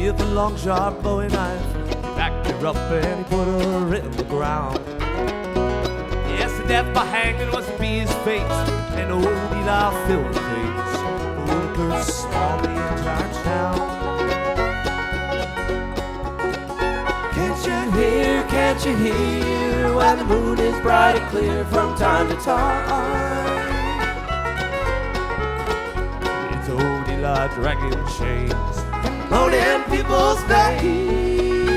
with a long, sharp Bowie knife. He backed her up and he put her in the ground. Yes, the death by hanging was to be his fate, and old Eli filled with hate. The workers stormed the entire town. Can't you hear, while the moon is bright and clear from time to time? It's old Eli dragging chains, loading people's days.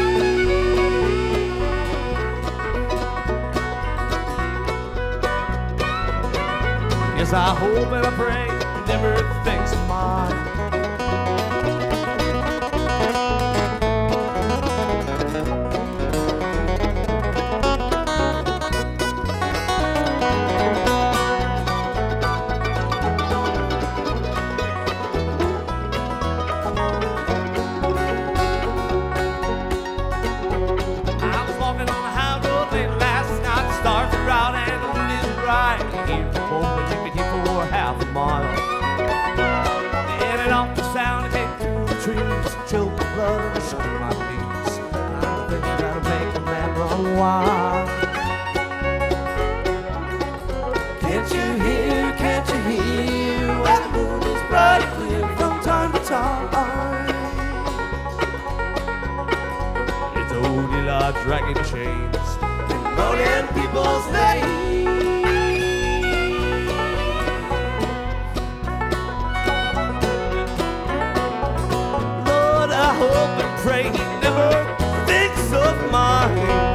Yes, I hope and I pray he never thinks of mine. Chill the blood and show my knees. I think that'll make a man run wild. Can't you hear, while the moon is bright and clear from time to time? It's old Eli dragging chains and rolling people's names. I hope and pray he never thinks of mine.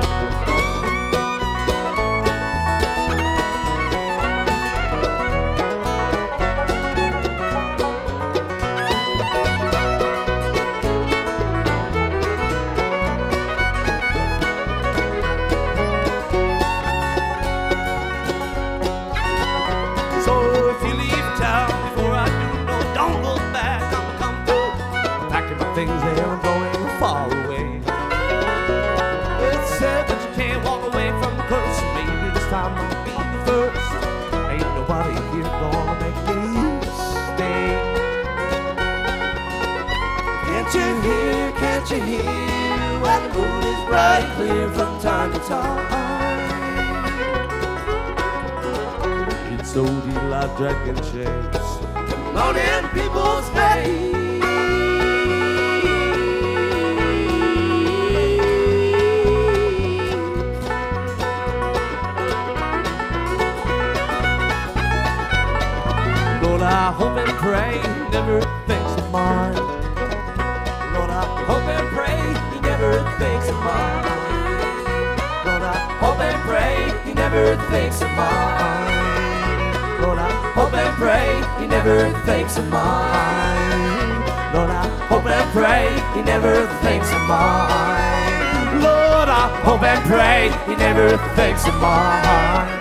So if you leave town before I do, no, don't look back. I'ma come through, packing my things there and going far away. It's said that you can't walk away from the curse. Maybe this time I'll be the first. Ain't nobody here gonna make me stay. Can't you hear, while the moon is bright and clear from time to time? It's old Eli dragging chains, loading people's days. Lord, I hope and pray he never thinks of mine. Lord, I hope and pray he never thinks of mine. Lord, I hope and pray he never thinks of mine. Lord, I hope and pray he never thinks of mine. Lord, I hope and pray he never thinks of mine. Lord, I hope and pray he never thinks of mine.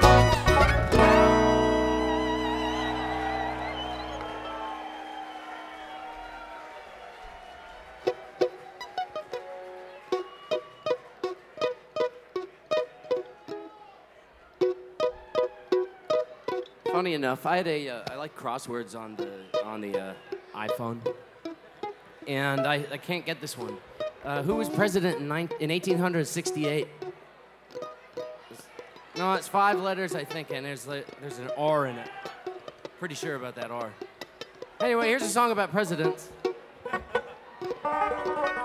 Funny enough, I like crosswords on the iPhone, and I can't get this one. Who was president in 1868? No, it's 5 letters, I think, and there's an R in it. Pretty sure about that R. Anyway, here's a song about presidents.